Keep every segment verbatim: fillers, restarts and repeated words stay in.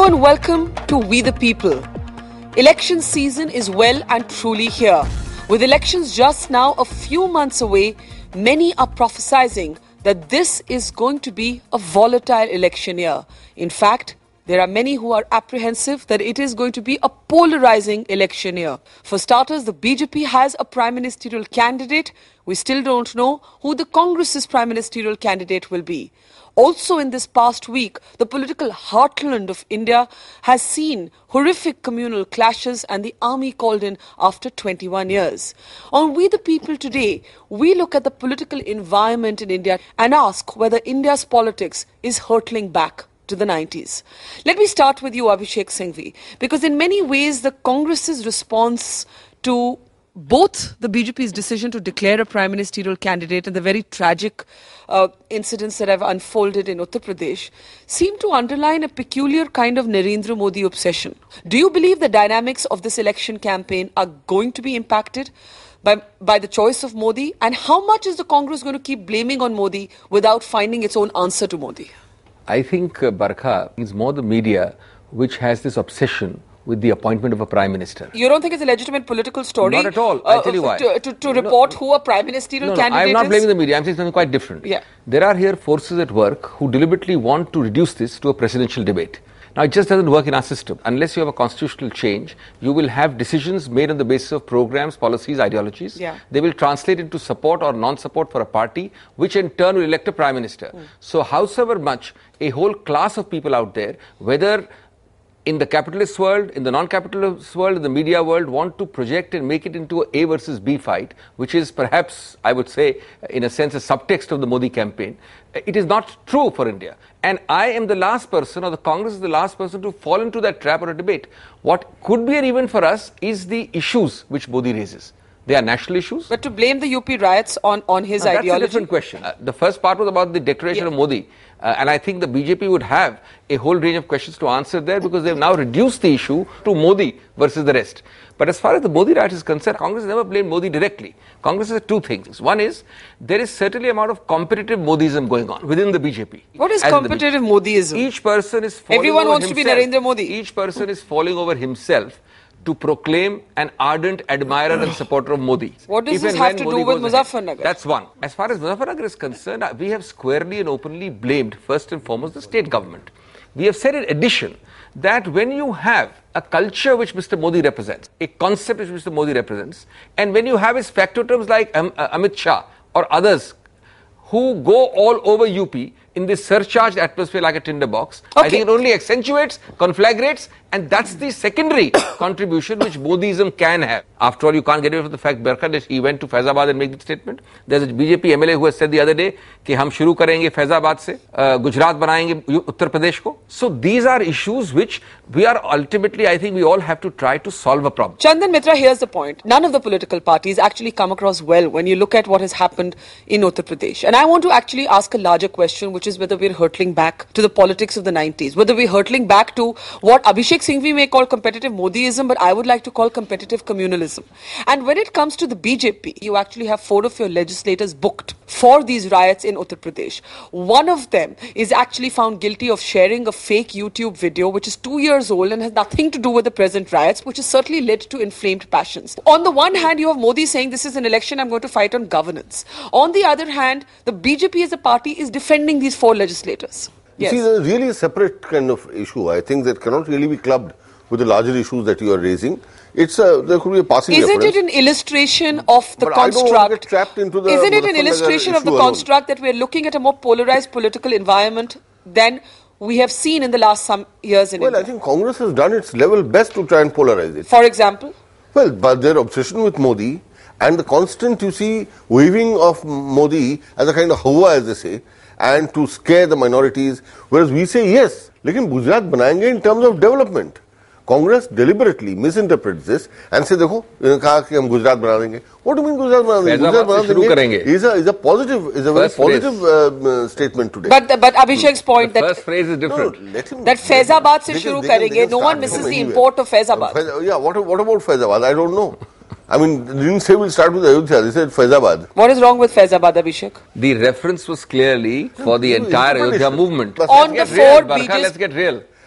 and welcome to We the People. Election season is well and truly here. With elections just now a few months away, many are prophesying that this is going to be a volatile election year. In fact, there are many who are apprehensive that it is going to be a polarizing election year. For starters, the B J P has a prime ministerial candidate. We still don't know who the Congress's prime ministerial candidate will be. Also in this past week, the political heartland of India has seen horrific communal clashes and the army called in after twenty-one years. On We the People today, we look at the political environment in India and ask whether India's politics is hurtling back to the nineties. Let me start with you, Abhishek Singhvi, because in many ways the Congress's response to both the B J P's decision to declare a prime ministerial candidate and the very tragic uh, incidents that have unfolded in Uttar Pradesh seem to underline a peculiar kind of Narendra Modi obsession. Do you believe the dynamics of this election campaign are going to be impacted by, by the choice of Modi? And how much is the Congress going to keep blaming on Modi without finding its own answer to Modi? I think, uh, Barkha, is more the media which has this obsession with the appointment of a prime minister. You don't think it's a legitimate political story? Not at all. I'll uh, tell you why. To, to, to report no, who a prime ministerial no, no, candidate is? I'm not blaming the media. I'm saying something quite different. Yeah. There are here forces at work who deliberately want to reduce this to a presidential debate. Now, it just doesn't work in our system. Unless you have a constitutional change, you will have decisions made on the basis of programs, policies, ideologies. Yeah. They will translate into support or non-support for a party, which in turn will elect a prime minister. Mm. So, howsoever much a whole class of people out there, whether in the capitalist world, in the non-capitalist world, in the media world, want to project and make it into a A versus B fight, which is perhaps, I would say, in a sense, a subtext of the Modi campaign. It is not true for India. And I am the last person, or the Congress is the last person to fall into that trap or a debate. What could be an event for us is the issues which Modi raises. They are national issues. But to blame the U P riots on, on his now, ideology? That's a different question. Uh, the first part was about the declaration yeah. of Modi. Uh, and I think the B J P would have a whole range of questions to answer there because they've now reduced the issue to Modi versus the rest. But as far as the Modi riot is concerned, Congress never blamed Modi directly. Congress has two things. One is, there is certainly a amount of competitive Modism going on within the B J P. What is competitive Modism? Each person is falling Everyone over wants himself. to be Narendra Modi. Each person is falling over himself to proclaim an ardent admirer and supporter of Modi. What does this have to do with Muzaffarnagar? That's one. As far as Muzaffarnagar is concerned, we have squarely and openly blamed, first and foremost, the state government. We have said in addition that when you have a culture which Mister Modi represents, a concept which Mister Modi represents, and when you have his factotums like um, uh, Amit Shah or others who go all over U P in this surcharged atmosphere like a tinderbox, okay. I think it only accentuates, conflagrates, and that's the secondary contribution which Modism can have. After all, you can't get away from the fact, Barkha, that he went to Faizabad and made the statement. There's a B J P M L A who has said the other day कि हम शुरू करेंगे Faizabad से, uh, Gujarat बनाएंगे Uttar Pradesh को. So these are issues which we are ultimately, I think we all have to try to solve a problem. Chandan Mitra, here's the point. None of the political parties actually come across well when you look at what has happened in Uttar Pradesh. And I want to actually ask a larger question, which is whether we're hurtling back to the politics of the nineties, whether we're hurtling back to what Abhishek Singhvi may call competitive Modiism, but I would like to call competitive communalism. And when it comes to the B J P, you actually have four of your legislators booked for these riots in Uttar Pradesh. One of them is actually found guilty of sharing a fake YouTube video, which is two years old and has nothing to do with the present riots, which has certainly led to inflamed passions. On the one hand, you have Modi saying this is an election, I'm going to fight on governance. On the other hand, the B J P as a party is defending these four legislators. Yes. You see, there's really a separate kind of issue, I think, that cannot really be clubbed with the larger issues that you are raising. It's a, there could be a passing Isn't reference. it an illustration of the but construct? I don't want to get trapped into the Isn't it an illustration of the alone. construct that we're looking at a more polarized political environment than we have seen in the last some years in well, India? Well, I think Congress has done its level best to try and polarize it. For example? Well, but their obsession with Modi and the constant, you see, waving of Modi as a kind of hawa, as they say, and to scare the minorities, whereas we say yes, lekin Gujarat banayenge in terms of development. Congress deliberately misinterprets this and say, देखो, इन्होंने कहा कि हम गुजरात बना देंगे. What do you mean Gujarat बना देंगे? गुजरात बना देंगे is a is a positive is a very positive uh, statement today. But but Abhishek's point the that first phrase is different. No, let him, that Faizabad se shuru karenge. No one misses the import of Faizabad. Uh, yeah, what what about Faizabad? I don't know. I mean, they didn't say we'll start with Ayodhya. They said Faizabad. What is wrong with Faizabad, Abhishek? The reference was clearly for the entire Ayodhya movement. On the four Barkha, let's get real.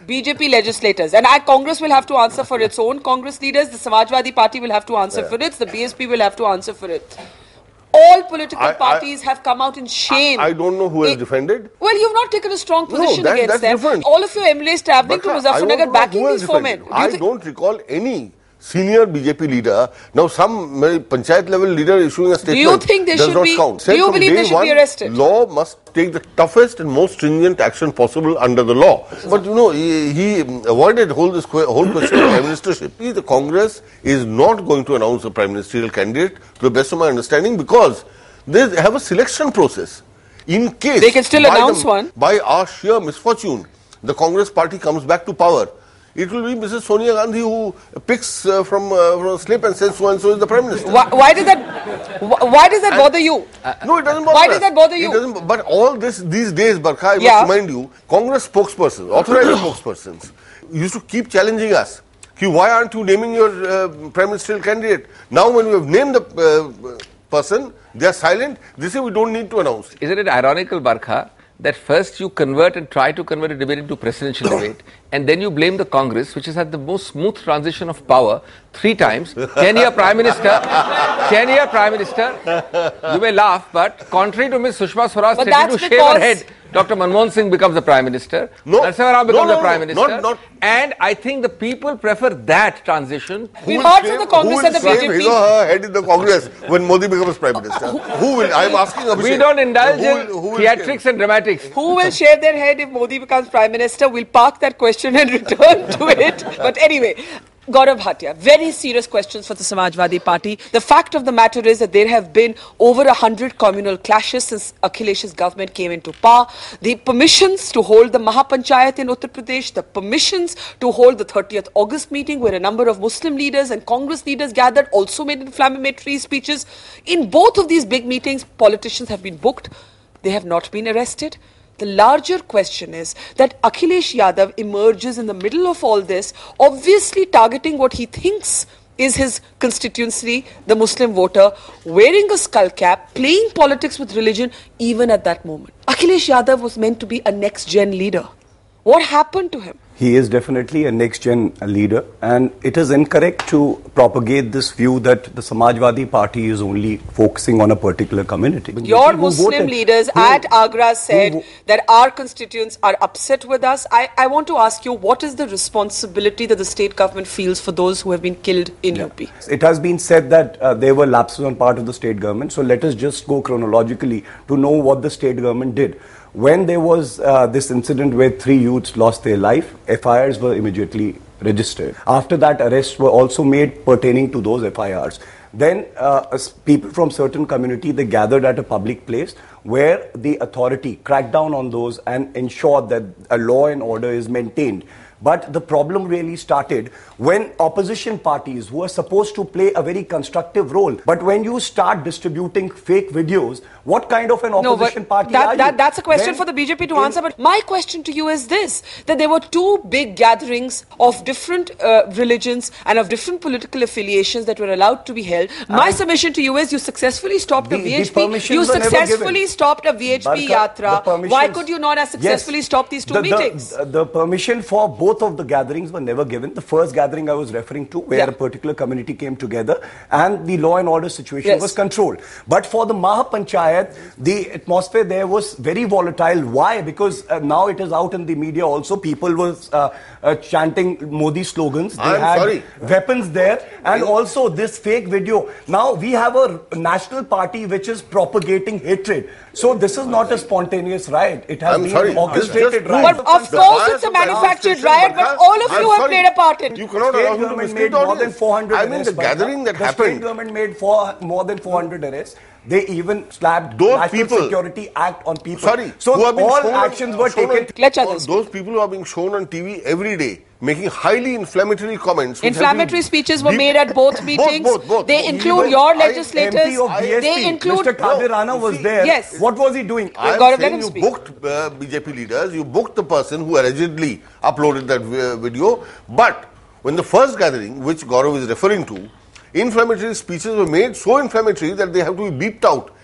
B J P legislators. And I, Congress will have to answer for its own Congress leaders. The Samajwadi Party will have to answer yeah. for it. The B S P will have to answer for it. All political I, parties I, have come out in shame. I, I don't know who has it, defended. Well, you've not taken a strong position no, that, against that's them. Different. All of your M L As travelling but, to Muzaffarnagar backing these four men. Do I don't recall any senior B J P leader. Now, some uh, panchayat level leader issuing a statement. Do you think they should be? Count. Do you believe they should one, be arrested? Law must take the toughest and most stringent action possible under the law. But you know, he, he avoided whole this whole question of prime ministership. The Congress is not going to announce a prime ministerial candidate, to the best of my understanding, because they have a selection process. In case they can still announce the, one by our sheer misfortune, the Congress party comes back to power. It will be Missus Sonia Gandhi who picks uh, from, uh, from a slip and says so and so is the Prime Minister. Why, why does that? Why does that and, bother you? Uh, no, it doesn't bother. Why us. does that bother you? It doesn't, but all this these days, Barkha, I yeah. must remind you, Congress spokespersons, authorized spokespersons, used to keep challenging us. Why aren't you naming your uh, Prime Ministerial candidate? Now, when we have named the uh, person, they are silent. They say we don't need to announce. Isn't it ironical, Barkha, that first you convert and try to convert a debate into presidential debate, and then you blame the Congress, which has had the most smooth transition of power three times. ten-year Prime Minister, ten-year Prime Minister, you may laugh, but contrary to Miz Sushma Swaraj threatening to shave her head, Doctor Manmohan Singh becomes the Prime Minister, no, Narasimha Rao becomes no, no, the Prime Minister, not, not. and I think the people prefer that transition. We've heard from the Congress and the B J P. Who will his or her head in the Congress when Modi becomes Prime Minister? Who will? I'm asking Abhishek. We don't indulge who in will, who theatrics and dramatics. Who will shave their head if Modi becomes Prime Minister? We'll park that question and return to it. But anyway, Gaurav Bhatia, very serious questions for the Samajwadi Party. The fact of the matter is that there have been over a hundred communal clashes since Akhilesh's government came into power. The permissions to hold the Mahapanchayat in Uttar Pradesh, the permissions to hold the thirtieth August meeting where a number of Muslim leaders and Congress leaders gathered also made inflammatory speeches. In both of these big meetings, politicians have been booked. They have not been arrested. The larger question is that Akhilesh Yadav emerges in the middle of all this, obviously targeting what he thinks is his constituency, the Muslim voter, wearing a skull cap, playing politics with religion, even at that moment. Akhilesh Yadav was meant to be a next-gen leader. What happened to him? He is definitely a next-gen leader, and it is incorrect to propagate this view that the Samajwadi Party is only focusing on a particular community. Your Muslim voted, leaders who, at Agra said who, that our constituents are upset with us. I, I want to ask you, what is the responsibility that the state government feels for those who have been killed in yeah. U P? It has been said that uh, there were lapses on part of the state government, so let us just go chronologically to know what the state government did. When there was uh, this incident where three youths lost their life, F I Rs were immediately registered. After that, arrests were also made pertaining to those F I Rs. Then uh, people from certain community, they gathered at a public place where the authority cracked down on those and ensured that a law and order is maintained. But the problem really started when opposition parties who are supposed to play a very constructive role. But when you start distributing fake videos, what kind of an opposition no, party that, are that, you? That's a question then for the B J P to answer. But my question to you is this, that there were two big gatherings of different uh, religions and of different political affiliations that were allowed to be held. My and submission to you is you successfully stopped the, a V H P. You successfully stopped a V H P yatra. Why could you not have successfully yes, stopped these two the, meetings? The, the permission for both Both of the gatherings were never given. The first gathering I was referring to, where yeah. a particular community came together and the law and order situation yes. was controlled. But for the Mahapanchayat, the atmosphere there was very volatile. Why? Because uh, now it is out in the media also. People were uh, uh, chanting Modi slogans. They I'm had sorry. weapons there. And also this fake video. Now we have a national party which is propagating hatred. So this is not a spontaneous riot. It has I'm been sorry. an orchestrated riot. But of course it's a manufactured riot, but all of you have played a part in it. You cannot state allow government made more than four hundred I mean, the gathering that the happened. The state government made four, more than four hundred arrests. They even slapped those National people, Security Act on people. Sorry, so who have been all shown actions on, were shown taken. On, those people who are being shown on T V every day, making highly inflammatory comments. Inflammatory speeches were made at both meetings. Both, both, both. They include Even your legislators. M P of B S P, they include Mister Kadir Rana was there. Yes. What was he doing? I am saying you speak. booked uh, B J P leaders, you booked the person who allegedly uploaded that uh, video. But when the first gathering, which Gaurav is referring to, inflammatory speeches were made so inflammatory that they have to be beeped out.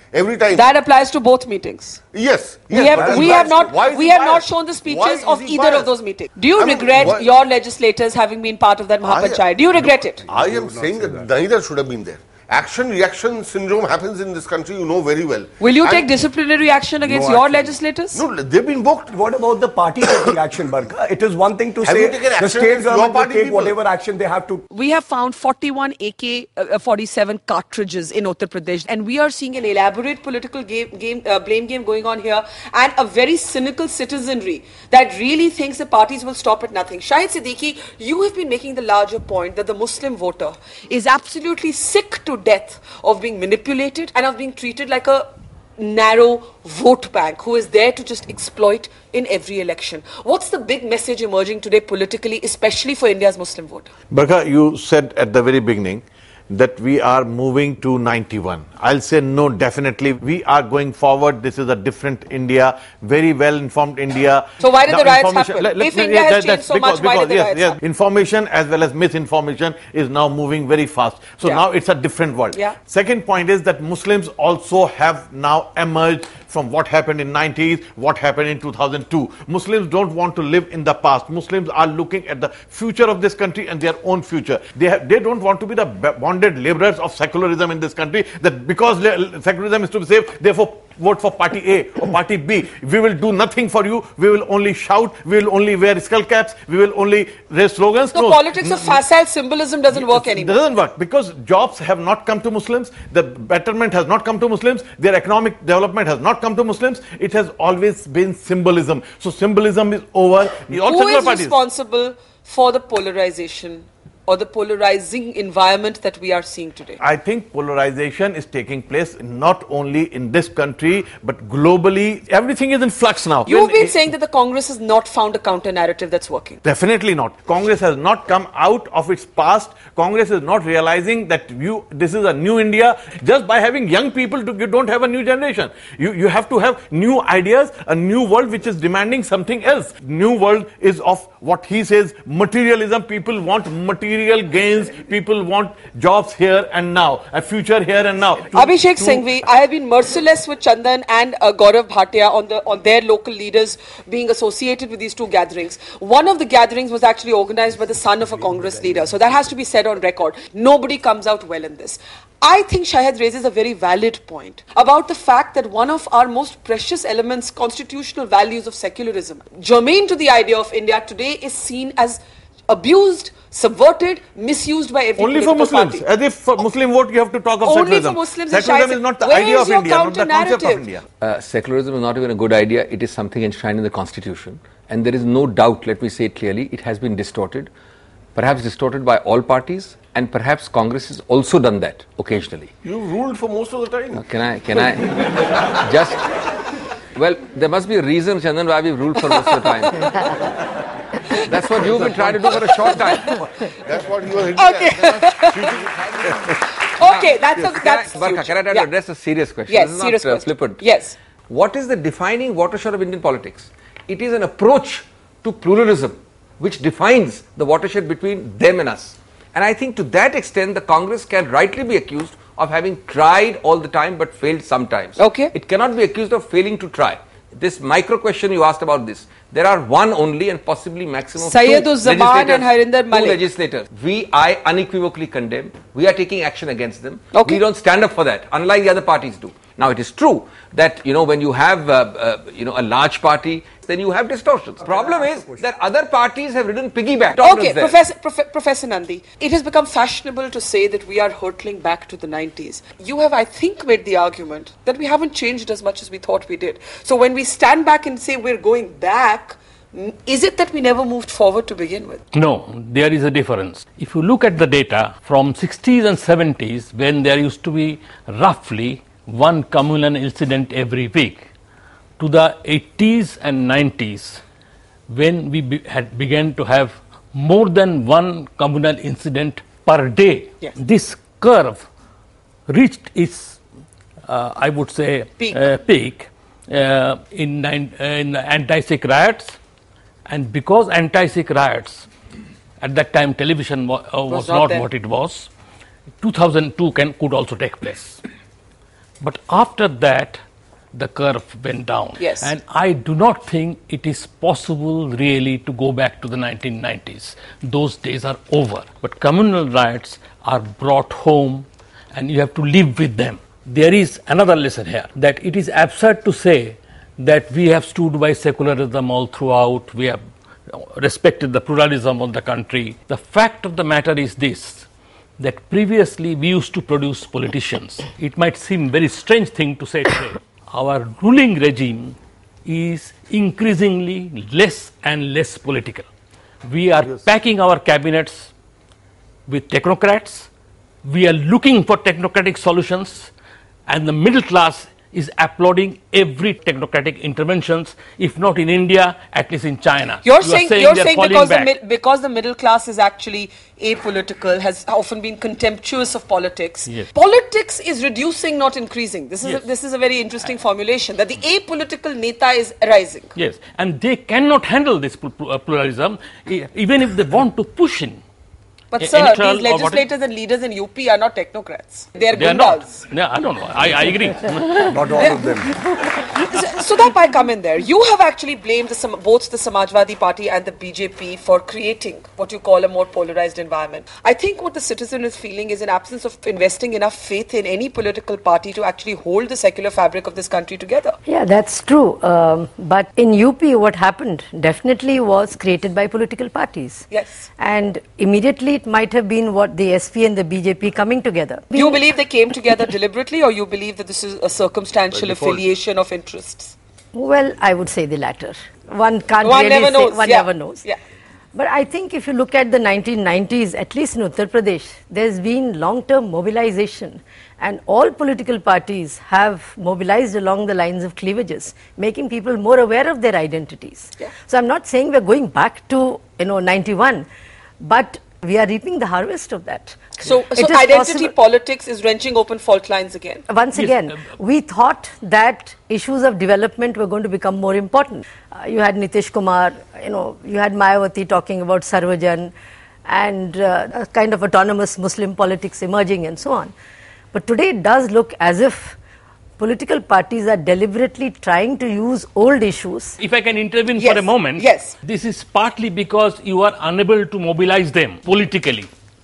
every time. That applies to both meetings. Yes. yes we have, we have not, Why is we he have not biased? shown the Why speeches is of he either biased? of those meetings. Do you I mean, regret why- your legislators having been part of that Mahapanchayat? Do you regret it? I am saying that neither should have been there. Action-reaction syndrome happens in this country, you know very well. Will you And take disciplinary action against No your action. legislators? No, they've been booked. What about the party taking action, Barkha? It is one thing to Have say you taken the action state against your government will party take people? whatever action they have to. We have found forty-one A K forty-seven cartridges in Uttar Pradesh, and we are seeing an elaborate political game, game uh, blame game going on here, and a very cynical citizenry that really thinks the parties will stop at nothing. Shahid Siddiqui, you have been making the larger point that the Muslim voter is absolutely sick to death of being manipulated and of being treated like a narrow vote bank who is there to just exploit in every election. What's the big message emerging today politically, especially for India's Muslim voter? Barkha, you said at the very beginning that we are moving to ninety-one. I'll say no, definitely. We are going forward. This is a different India, very well informed India. So why did the riots information- happen? let- let If me- India yeah, has that- changed that's so because- much, why did because, the yes, riots yes, happen? Information as well as misinformation is now moving very fast. So Yeah. now it's a different world. Yeah. Second point is that Muslims also have now emerged from what happened in nineties, what happened in two thousand two. Muslims don't want to live in the past. Muslims are looking at the future of this country and their own future. They have, they don't want to be the bonded laborers of secularism in this country, that because le- secularism is to be saved, therefore vote for party A or party B. We will do nothing for you. We will only shout. We will only wear skull caps. We will only raise slogans. The No. politics of facile symbolism doesn't work It anymore. doesn't work because jobs have not come to Muslims. The betterment has not come to Muslims. Their economic development has not come to Muslims. It has always been symbolism. So symbolism is over. All Who secular is parties. responsible for the polarization or the polarizing environment that we are seeing today? I think polarization is taking place not only in this country but globally. Everything is in flux now. You've When been it- saying that the Congress has not found a counter narrative that's working. Definitely not. Congress has not come out of its past. Congress is not realizing that you this is a new India. Just by having young people, to, you don't have a new generation. You you have to have new ideas, a new world which is demanding something else. New world is of what he says materialism. People want material gains. People want jobs here and now, a future here and now. To- Abhishek to- Singhvi, I have been merciless with Chandan and uh, Gaurav Bhatia on the on their local leaders being associated with these two gatherings. One of the gatherings was actually organized by the son of a Congress leader, so that has to be said on record. Nobody comes out well in this. I think Shahid raises a very valid point about the fact that one of our most precious elements, constitutional values of secularism, germane to the idea of India today, is seen as abused, subverted, misused by every Only for political Muslims. party. As if for Muslim vote you have to talk of Only secularism. for Muslims and Secularism Shahid- is not the Where idea is of your India, not the concept of counter-narrative? India. Uh, secularism is not even a good idea. It is something enshrined in the Constitution. And there is no doubt, let me say it clearly, it has been distorted. Perhaps distorted by all parties. And perhaps Congress has also done that occasionally. You ruled for most of the time. Uh, Can I, can I just, well, there must be a reason, Chandan, why we've ruled for most of the time. That's what you've been trying to do for a short time. That's what you were hinting Okay. at. Okay, that's a, that's Can I, Barkha, huge. can I try Yeah. to address a serious question? Yes, This is serious not uh, question. flippant. Yes. What is the defining watershed of Indian politics? It is an approach to pluralism which defines the watershed between them and us. And I think to that extent, the Congress can rightly be accused of having tried all the time but failed sometimes. Okay. It cannot be accused of failing to try. This micro question you asked about this, there are one only and possibly maximum Syed two Uzzaman legislators- and Harinder two Malik. legislators. We, I unequivocally condemn. We are taking action against them. Okay. We don't stand up for that, unlike the other parties do. Now, it is true that, you know, when you have, uh, uh, you know, a large party, then you have distortions. Problem is that other parties have ridden piggyback. Okay, Professor, Prof- Professor Nandi, it has become fashionable to say that we are hurtling back to the nineties. You have, I think, made the argument that we haven't changed as much as we thought we did. So when we stand back and say we're going back, mm, is it that we never moved forward to begin with? No, there is a difference. If you look at the data from sixties and seventies, when there used to be roughly one communal incident every week, to the eighties and nineties, when we be, had began to have more than one communal incident per day, Yes. this curve reached its, uh, I would say, Peak. uh, peak uh, in, nine, uh, in the anti-Sikh riots. And because anti-Sikh riots, at that time television wa- uh, was, not not there. what it was, two thousand two can, could also take place. But after that, the curve went down. Yes. And I do not think it is possible really to go back to the nineteen nineties. Those days are over. But communal riots are brought home and you have to live with them. There is another lesson here, that it is absurd to say that we have stood by secularism all throughout, we have respected the pluralism of the country. The fact of the matter is this, that previously we used to produce politicians. It might seem a very strange thing to say today. Our ruling regime is increasingly less and less political. We are yes. packing our cabinets with technocrats. We are looking for technocratic solutions, and the middle class is applauding every technocratic interventions, if not in India, at least in China. You're you saying, saying, you're saying because, the, because the middle class is actually apolitical, has often been contemptuous of politics. Yes. Politics is reducing, not increasing. This is, yes. a, this is a very interesting formulation, that the apolitical neta is rising. Yes, and they cannot handle this pluralism, even if they want to push in. But sir, these legislators and leaders in U P are not technocrats. They are gundas. Yeah, I don't know. I, I agree. Not all of them. So, so that I come in there. You have actually blamed the, both the Samajwadi Party and the B J P for creating what you call a more polarized environment. I think what the citizen is feeling is an absence of investing enough faith in any political party to actually hold the secular fabric of this country together. Yeah, that's true. Um, but in U P, what happened definitely was created by political parties. Yes. And immediately it might have been what the S P and the B J P coming together. Do you believe they came together deliberately, or you believe that this is a circumstantial affiliation of interests? Well, I would say the latter. One can't one really never say, knows. one yeah. never knows. Yeah. But I think if you look at the nineteen nineties, at least in Uttar Pradesh, there's been long-term mobilization, and all political parties have mobilized along the lines of cleavages, making people more aware of their identities. Yeah. So I'm not saying we're going back to, you know, ninety-one, but we are reaping the harvest of that. So, so identity possible. Politics is wrenching open fault lines again. Once yes. again, we thought that issues of development were going to become more important. Uh, you had Nitish Kumar, you know, you had Mayawati talking about Sarvajan and uh, a kind of autonomous Muslim politics emerging and so on. But today it does look as if political parties are deliberately trying to use old issues. If I can intervene yes. for a moment, yes. this is partly because you are unable to mobilize them politically,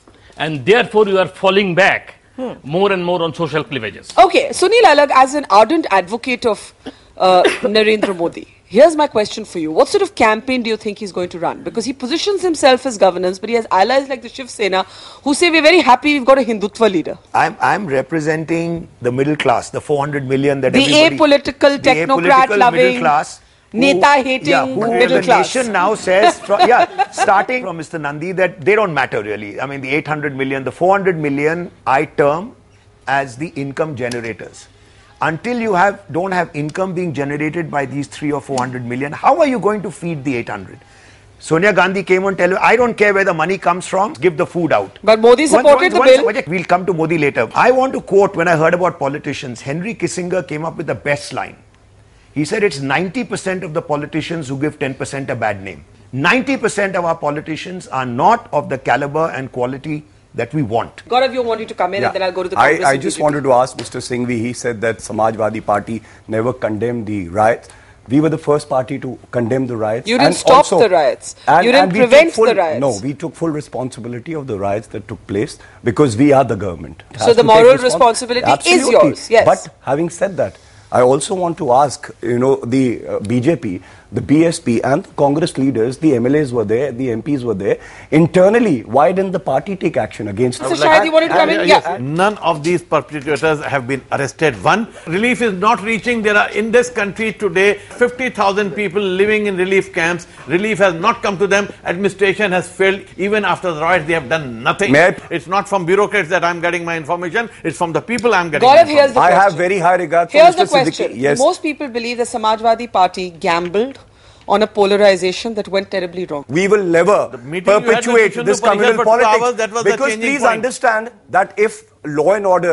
and therefore you are falling back hmm. more and more on social cleavages. Okay, Sunil Alagh, as an ardent advocate of uh, Narendra Modi, here's my question for you. What sort of campaign do you think he's going to run? Because he positions himself as governance, but he has allies like the Shiv Sena who say we're very happy we've got a Hindutva leader. I'm, I'm representing the middle class, the four hundred million that the everybody... Apolitical, the technocrat-loving, middle class. Neta-hating yeah, who middle the class. The nation now says, from, yeah, starting from Mister Nandi, that they don't matter really. I mean, the eight hundred million, the four hundred million, I term as the income generators. Until you have don't have income being generated by these three or four hundred million, how are you going to feed the eight hundred? Sonia Gandhi came and tell you, I don't care where the money comes from, give the food out. But Modi supported once, the once, bill. We'll come to Modi later. I want to quote, when I heard about politicians, Henry Kissinger came up with the best line. He said it's ninety percent of the politicians who give ten percent a bad name. ninety percent of our politicians are not of the caliber and quality that we want. Gaurav, you want you to come in yeah. and then I'll go to the Congress. I, I just wanted to ask Mister Singhvi, he said that Samajwadi Party never condemned the riots. We were the first party to condemn the riots. You didn't and stop also, the riots. And, you didn't and prevent full, the riots. No, we took full responsibility of the riots that took place because we are the government. So the moral respons responsibility Absolutely. is yours, yes. But having said that, I also want to ask, you know, the uh, B J P, the B S P and the Congress leaders, the M L As were there, the M Ps were there. Internally, why didn't the party take action against them? So Shahid, you wanted to come in? Yes. None of these perpetrators have been arrested. One, relief is not reaching. There are in this country today fifty thousand people living in relief camps. Relief has not come to them. Administration has failed. Even after the riots, they have done nothing. It's not from bureaucrats that I'm getting my information. It's from the people I'm getting Gaurav, here's the I question. have very high regard for Here's Mister the question. Yes. Most people believe the Samajwadi Party gambled on a polarization that went terribly wrong. We will never perpetuate this communal politics hours, that was because please point. understand that if law and order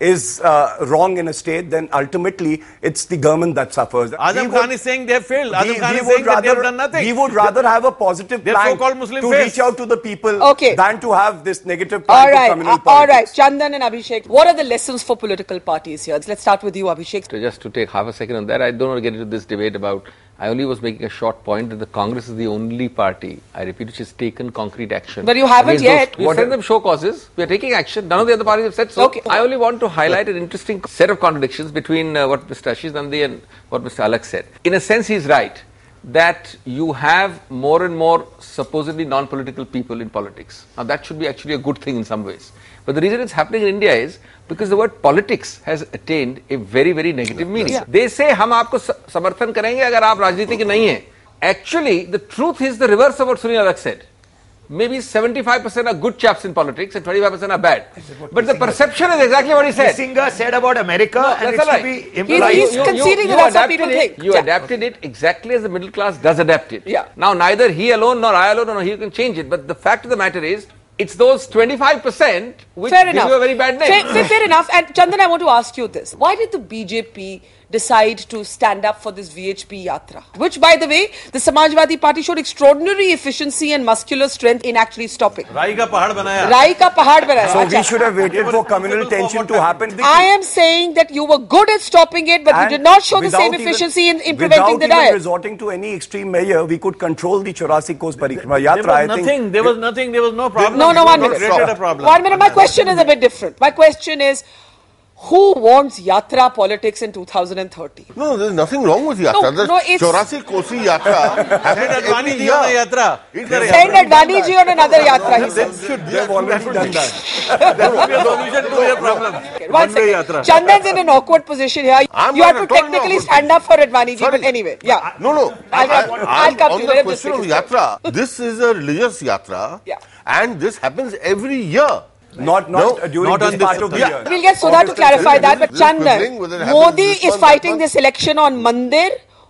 is uh, wrong in a state, then ultimately it's the government that suffers. Azam We Khan would- is saying they have failed. Azam we- Khan we is would saying that they have rather- done nothing. We would rather have a positive They're plan so-called Muslim to faiths. reach out to the people Okay. than to have this negative plan All to right, communal uh, all right. politics. Chandan and Abhishek, what are the lessons for political parties here? Let's start with you, Abhishek. So just to take half a second on that, I don't want to get into this debate about, I only was making a short point that the Congress is the only party, I repeat, which has taken concrete action. But you haven't against yet. Those, we sent them show causes, we are taking action, none of the other parties have said so. Okay. I only want to highlight an interesting set of contradictions between uh, what Mister Ashish Nandi and what Mister Alak said. In a sense, he is right that you have more and more supposedly non-political people in politics. Now that should be actually a good thing in some ways. But the reason it's happening in India is because the word politics has attained a very, very negative meaning. Yeah. They say, हम आपको समर्थन करेंगे अगर आप राजनीति के नहीं हैं. Actually, the truth is the reverse of what Sunil Alak said. Maybe seventy-five percent are good chaps in politics and twenty-five percent are bad. But the perception is exactly what he said. Kissinger said about America, No, and that's it all should right. be He's- implied. he's conceding that that's what people adapted it, think. You Yeah. adapted it exactly as the middle class does adapt it. Yeah. Now, neither he alone nor I alone, nor he can change it. But the fact of the matter is, it's those twenty-five percent which Fair give enough. you a very bad name. Fair, fair, fair enough. And Chandan, I want to ask you this. Why did the B J P decide to stand up for this V H P Yatra? Which, by the way, the Samajwadi Party showed extraordinary efficiency and muscular strength in actually stopping. Rai ka pahad banaya. Rai ka pahad banaya. So Acha. we should have waited for communal tension to happen. I am saying that you were good at stopping it, but you And did not show the without same even- efficiency in, in preventing the Without even riot. resorting to any extreme measure, we could control the Chaurasi Coast Parikrama There Yatra. was I nothing. think There was nothing. There was no problem. No, no, You one have not minute. created a problem. One minute. My question is a bit different. My question is, who wants Yatra politics in two thousand thirty? No, there's nothing wrong with Yatra. No, the no, it's- Chaurasi Kosi Yatra Send happens Advani every ji on a year. yatra. It Send has Send happened. Advani ji on another Yatra, he said. Should be- they have already done that. That would be a solution to your problem. One One-way second. yatra. Chandan's in an awkward position here. I'm You have not to at all technically awkward stand up for Advani ji, but Sorry. anyway, yeah. No, no. I'll- I- I'll I'm come to on you. the Let him just question of finish. Yatra, this is a religious Yatra. Yeah. And this happens every year. Not, not No, uh, during not this on this part of the Yatra. year. We'll get Sudha to August and clarify that, but This is quibbling whether Chandan, it happens Modi this is month, fighting that this election on Mandir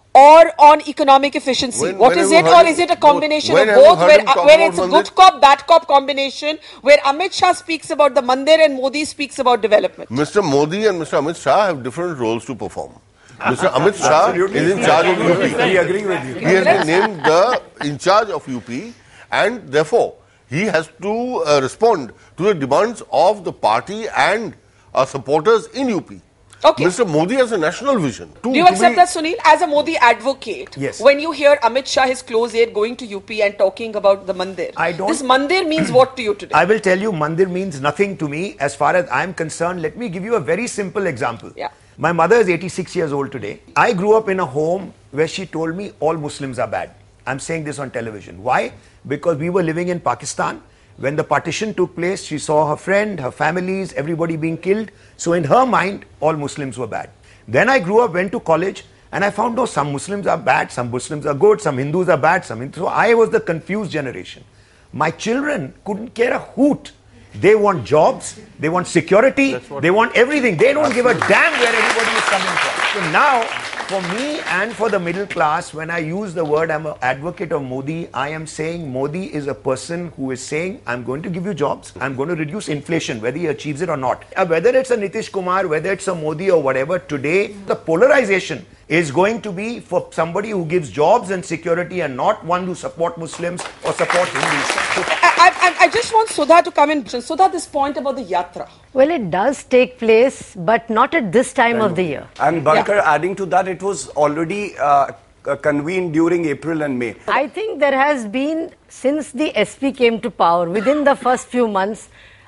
or on economic efficiency. When- What when is have it, you or heard is him- it a combination when of have you both, heard where, him talk where about it's a Mandir? good cop, bad cop combination, where Amit Shah speaks about the Mandir and Modi speaks about development? Mister Modi and Mister Amit Shah have different roles to perform. Mister Amit Shah is in charge of U P. We agree with you. He has been named the in charge of U P, and therefore he has to uh, respond to the demands of the party and uh, supporters in U P. Okay. Mister Modi has a national vision. To, Do you to accept be- that, Sunil? As a Modi advocate, Yes. when you hear Amit Shah, his close aide, going to U P and talking about the Mandir, I don't- this Mandir means what to you today? I will tell you, Mandir means nothing to me as far as I'm concerned. Let me give you a very simple example. Yeah. My mother is eighty-six years old today. I grew up in a home where she told me all Muslims are bad. I'm saying this on television. Why? Because we were living in Pakistan. When the partition took place, she saw her friend, her families, everybody being killed. So in her mind, all Muslims were bad. Then I grew up, went to college, and I found, no, some Muslims are bad, some Muslims are good, some Hindus are bad, some Hindus. So I was the confused generation. My children couldn't care a hoot. They want jobs, they want security, they want everything. They don't give a damn where everybody is coming from. So now, for me and for the middle class, when I use the word I'm an advocate of Modi, I am saying Modi is a person who is saying, I'm going to give you jobs, I'm going to reduce inflation, whether he achieves it or not. Uh, whether it's a Nitish Kumar, whether it's a Modi or whatever, today the polarization is going to be for somebody who gives jobs and security and not one who support Muslims or support Hindus. I, I, I just want Sudha to come in. Sudha, this point about the Yatra. Well, it does take place, but not at this time of the year. And Bankar, adding to that, it was already uh, uh, convened during April and May. I think there has been, since the S P came to power, within the first few months,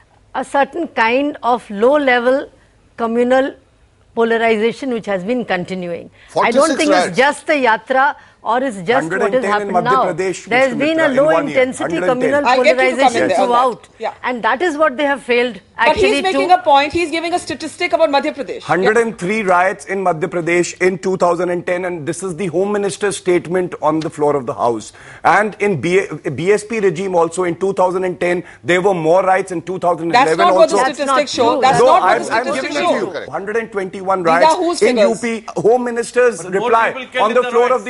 a certain kind of low-level communal polarization which has been continuing. I don't think riots. it's just the Yatra or it's just what has one hundred ten in happened Madhya now. Pradesh, There's Mister been Mitra, a in low one year. intensity one hundred ten. communal I'll get you to come in polarization there on that. throughout. Yeah. And that is what they have failed But actually he's making to... a point. He's giving a statistic about Madhya Pradesh. one hundred three riots in Madhya Pradesh in two thousand ten, and this is the Home Minister's statement on the floor of the House. And in B- BSP regime also in two thousand ten, there were more riots in two thousand eleven That's not what the also. That's statistics not show. true. That's no, not what I'm, the I'm statistics giving it to show. you. one hundred twenty-one These are riots whose in U figures? P. Home Minister's But more reply people killed on in the the floor riots of the House in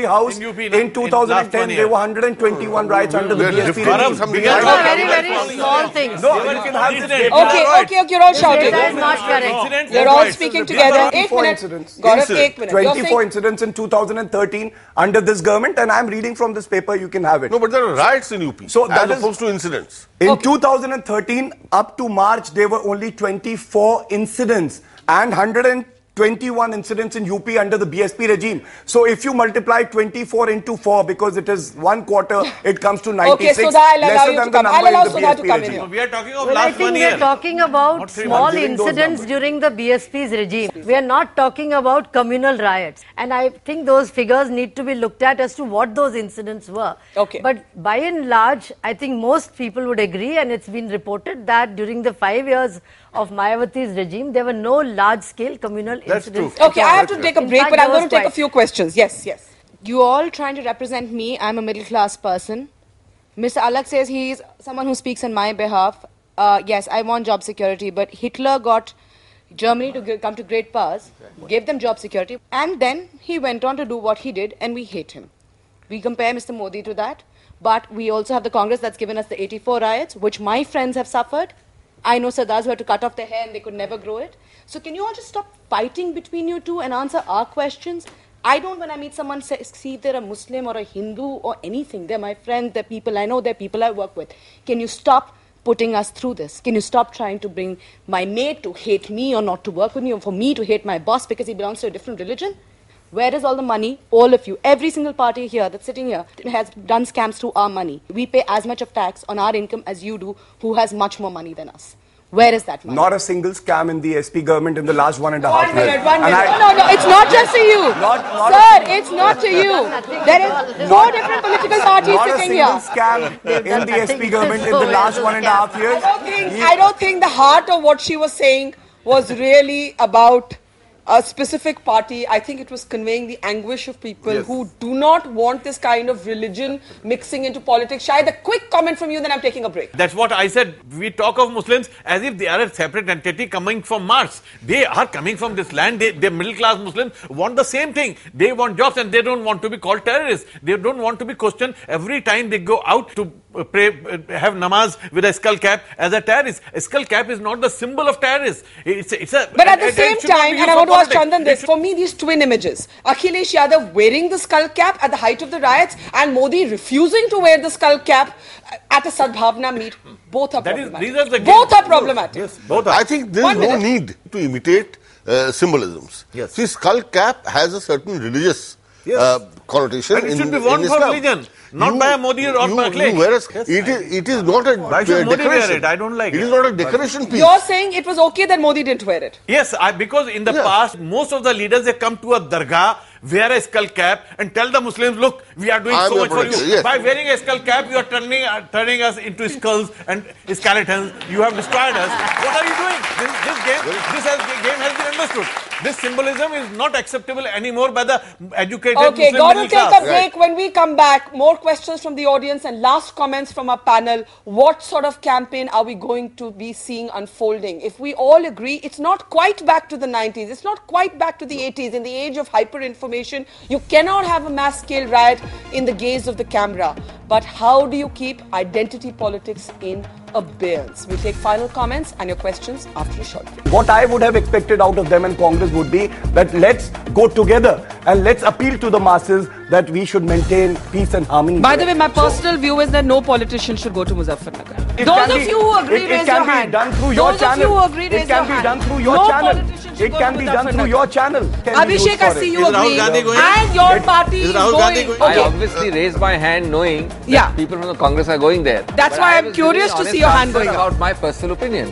U P In in two thousand ten, last one there year. were one hundred twenty-one riots under the We are B S P different regime. from Bigger- the These are other- very, very small things. No, you can have this data. Okay, okay, okay, you're all shouting. data is not correct. Incidents You're and all riots. speaking These together. are- Eight twenty-four minutes. incidents. Gaurav, Incident. eight minutes. You're twenty-four saying incidents in two thousand thirteen under this government, and I'm reading from this paper. You can have it. No, but there are riots in U P So that as is- opposed to incidents. In Okay. two thousand thirteen, up to March, there were only twenty-four incidents and one hundred twenty-one incidents in U P under the B S P regime. So if you multiply twenty-four into four, because it is one quarter, it comes to ninety-six. Okay, Sudha, I'll allow lesser you than to the come. number I'll allow in the Sudha to B S P come in regime. here. We are talking of Well, I last think one we year. are talking about Not three small months. giving those incidents numbers. during the B S P's regime. We are not talking about communal riots. And I think those figures need to be looked at as to what those incidents were. Okay. But by and large, I think most people would agree, and it's been reported that during the five years of Mayawati's regime, there were no large-scale communal That's incidents. true. at Okay, all. I have to take a In break, fact, but I'm there going to was take a quite- few questions. Yes, yes. You all trying to represent me. I'm a middle class person. Mister Alak says he's someone who speaks on my behalf. Uh, yes, I want job security, but Hitler got Germany to g- come to great powers, gave them job security, and then he went on to do what he did, and we hate him. We compare Mister Modi to that, but we also have the Congress that's given us the eighty-four riots, which my friends have suffered. I know Sardars who had to cut off their hair and they could never grow it. So can you all just stop fighting between you two and answer our questions? I don't, when I meet someone, say, see if they're a Muslim or a Hindu or anything. They're my friends, they're people I know, they're people I work with. Can you stop putting us through this? Can you stop trying to bring my mate to hate me or not to work with me, or for me to hate my boss because he belongs to a different religion? Where is all the money? All of you, every single party here that's sitting here has done scams through our money. We pay as much of tax on our income as you do, who has much more money than us. Where is that money? Not a single scam in the S P government in the last one and a half One years. minute, one And minute. I- No, no, it's not just to you. Not- not Sir, a- it's not to you. There is four different political parties Not a sitting single here. scam in the S P government in the last one and a half years. I don't think, I don't think the heart of what she was saying was really about a specific party. I think it was conveying the anguish of people Yes. who do not want this kind of religion mixing into politics. Shahid, a quick comment from you, then I'm taking a break. That's what I said. We talk of Muslims as if they are a separate entity coming from Mars. They are coming from this land. They, they middle class Muslims want the same thing. They want jobs and they don't want to be called terrorists. They don't want to be questioned every time they go out to uh, pray, uh, have namaz with a skull cap as a terrorist. A skull cap is not the symbol of terrorists. It's a, it's a, But at and- the and same it should not be time, used and I for want to ask politics. Chandan It this, should- for me these twin images, Akhilesh Yadav wearing the skull cap at the height of the riots and Modi refusing to wear the skull cap at a Sadbhavna meet, both are That is- problematic. these are the both games. are problematic. Yes, both are. I think there One is no minute. need to imitate uh, symbolisms. Yes. See, skull cap has a certain religious Yes. uh, connotation. And it in, should be in worn for Islam. religion, not by a Modi or you, by a Akhilesh. you wear a, Yes. it, is, it is not a Why should uh, Modi wear decoration. it? I don't like It it. is not a decoration piece. You're saying it was okay that Modi didn't wear it. Yes, I, because in the Yeah. past, most of the leaders, they come to a dargah, wear a skull cap and tell the Muslims, look, we are doing I am so your much for protector, you. yes. By wearing a skull cap, you are turning, uh, turning us into skulls and skeletons. You have destroyed us. What are you doing? This, this game, this has, game has been understood. This symbolism is not acceptable anymore by the educated Okay, Muslim got to middle take class. a break. When we come back, more questions from the audience and last comments from our panel. What sort of campaign are we going to be seeing unfolding? If we all agree, it's not quite back to the nineties. It's not quite back to the eighties. In the age of hyper-information, you cannot have a mass-scale riot in the gaze of the camera. But how do you keep identity politics in abeyance? We take final comments and your questions after a short break. What I would have expected out of them and Congress would be that let's go together and let's appeal to the masses that we should maintain peace and harmony. By the way, my personal view is that no politician should go to Muzaffarnagar. It Those can of be- you who agree, it, raise it can your be hand. done through your Those channel. of you who agree, raise it can your be hand. done through your no channel. politician should It go can to be done through Muzaffarnagar. your channel. Can be used Abhishek, I for see it. you Is Rahul agree. Gandhi going? And your It- party is is Rahul Gandhi going. going? I Okay. obviously raised my hand knowing that Yeah. people from the Congress are going there. That's But why I I'm was curious giving to honest see your hand answers going up. about my personal opinion.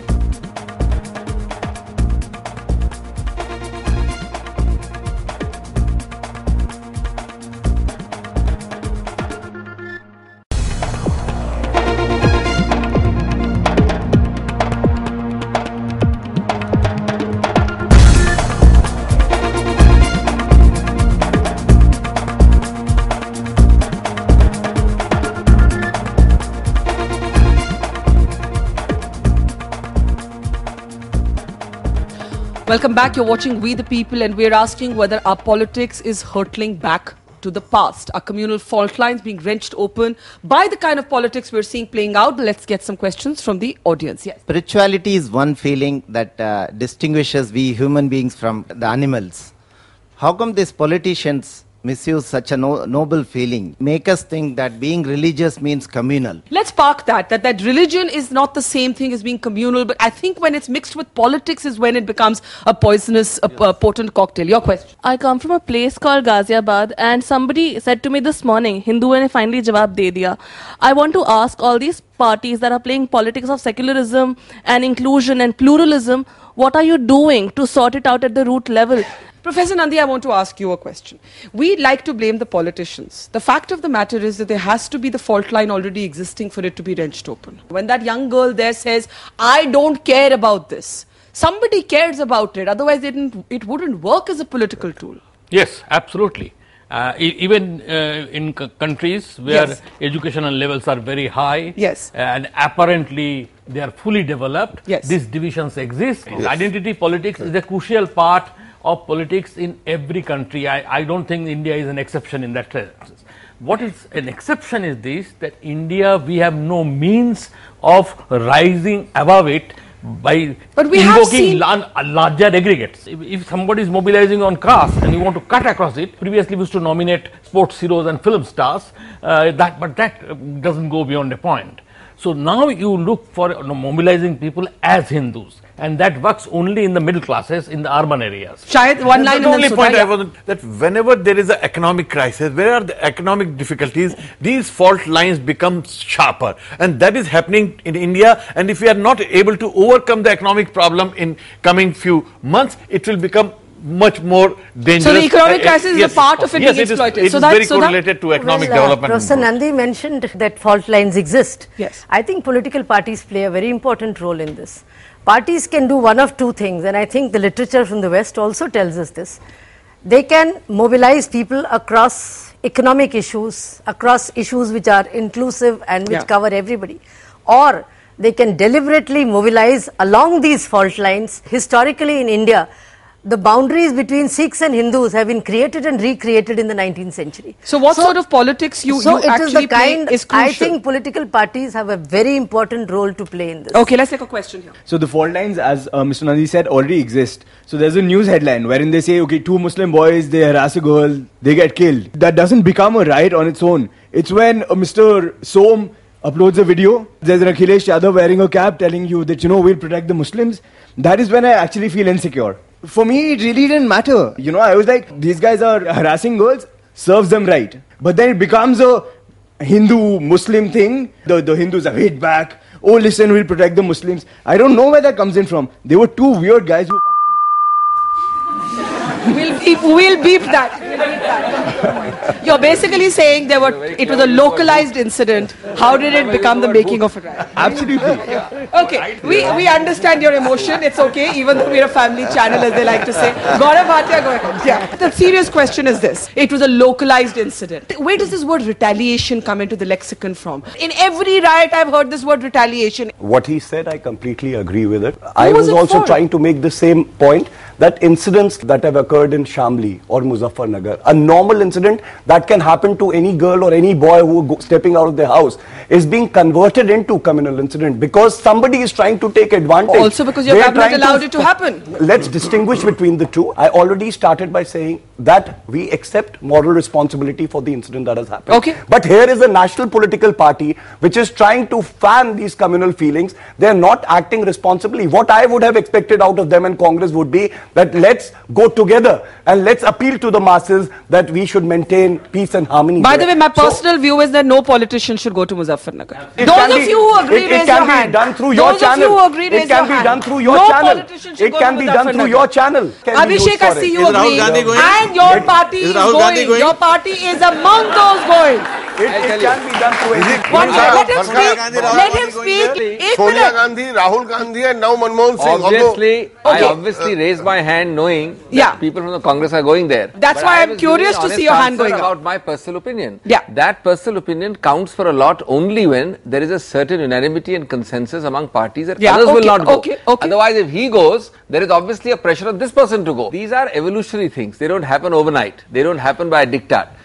Welcome back. You're watching We the People, and we're asking whether our politics is hurtling back to the past? Are communal fault lines being wrenched open by the kind of politics we're seeing playing out? Let's get some questions from the audience. Yes. Spirituality is one feeling that uh, distinguishes we human beings from the animals. How come these politicians misuse such a no noble feeling, make us think that being religious means communal? Let's park that, that, that religion is not the same thing as being communal, but I think when it's mixed with politics is when it becomes a poisonous, a, a potent cocktail. Your question? I come from a place called Ghaziabad, and somebody said to me this morning, Hindu ne finally jawab de diya. I want to ask all these parties that are playing politics of secularism and inclusion and pluralism, what are you doing to sort it out at the root level? Professor Nandi, I want to ask you a question. We like to blame the politicians. The fact of the matter is that there has to be the fault line already existing for it to be wrenched open. When that young girl there says, I don't care about this, somebody cares about it. Otherwise, it, didn't, it wouldn't work as a political tool. Yes, absolutely. Uh, e even uh, in c countries where yes. educational levels are very high, yes. and apparently they are fully developed, yes. these divisions exist. Yes. Identity politics is a crucial part of politics in every country. I, I don't think India is an exception in that sense. What is an exception is this, that India, we have no means of rising above it by but we invoking la larger aggregates. If, if somebody is mobilizing on caste and you want to cut across it, previously we used to nominate sports heroes and film stars, uh, that, but that doesn't go beyond a point. So now you look for you know, mobilizing people as Hindus, and that works only in the middle classes in the urban areas. Shayad, one line. The only point I was that whenever there is an economic crisis, where are the economic difficulties, these fault lines become sharper, and that is happening in India. And if we are not able to overcome the economic problem in coming few months, it will become much more dangerous. So the economic crisis uh, is yes, a part of it yes, being it exploited. Is, it so is that, very so correlated that, to economic well, uh, development. Professor Nandi mentioned that fault lines exist. Yes. I think political parties play a very important role in this. Parties can do one of two things, and I think the literature from the West also tells us this. They can mobilize people across economic issues, across issues which are inclusive and which yeah. cover everybody. Or they can deliberately mobilize along these fault lines. Historically in India, the boundaries between Sikhs and Hindus have been created and recreated in the nineteenth century. So what so, sort of politics you, so you actually kind, play is crucial? I think political parties have a very important role to play in this. Okay, let's take a question here. So the fault lines, as uh, Mister Nandi said, already exist. So there's a news headline wherein they say, okay, two Muslim boys, they harass a girl, they get killed. That doesn't become a riot on its own. It's when uh, Mister Som uploads a video, there's an Akhilesh Yadav wearing a cap telling you that, you know, we'll protect the Muslims. That is when I actually feel insecure. For me, it really didn't matter. You know, I was like, these guys are harassing girls, serves them right. But then it becomes a Hindu-Muslim thing. The, the Hindus have hit back. Oh, listen, we'll protect the Muslims. I don't know where that comes in from. They were two weird guys who... We'll beep, we'll beep that. We'll beep that. You're basically saying there were, it was a localized incident. How did it become the making of a riot? Absolutely. Okay, we, we understand your emotion. It's okay, even though we're a family channel, as they like to say. Gaurav Bhatia, go ahead. Yeah. The serious question is this. It was a localized incident. Where does this word retaliation come into the lexicon from? In every riot, I've heard this word retaliation. What he said, I completely agree with it. Who I was, was also for? trying to make the same point, that incidents that have occurred in Shamli or Muzaffarnagar, a normal incident that can happen to any girl or any boy who is stepping out of their house, is being converted into communal incident because somebody is trying to take advantage. Also because your cabinet allowed it to happen. Let's distinguish between the two. I already started by saying that we accept moral responsibility for the incident that has happened. Okay. But here is a national political party which is trying to fan these communal feelings. They are not acting responsibly. What I would have expected out of them and Congress would be that let's go together and let's appeal to the masses that we should maintain peace and harmony. By there. the way, my personal so, view is that no politician should go to Muzaffarnagar. It Those of be, you who agree, it, raise it can your be hand. Done through Those your of channel. you who agree, raise it can your be hand. done through your no channel. Politician should it go can to be done through your channel. Can Abhishek, I see you agree. And your it, party is, is going. going. Your party is among those going. It, it can be done through anything. One let him speak. Let him speak. Sonia Gandhi, Rahul Gandhi, and now Manmohan Singh. Obviously, okay. I obviously uh, raised my hand knowing that yeah. people from the Congress are going there. That's but why I'm curious to see your hand going up. About my personal opinion. Yeah. That personal opinion counts for a lot only when there is a certain unanimity and consensus among parties that yeah. others okay. will not go. Okay. Okay. Otherwise, if he goes, there is obviously a pressure on this person to go. These are evolutionary things. They don't happen overnight. They don't happen by a diktat.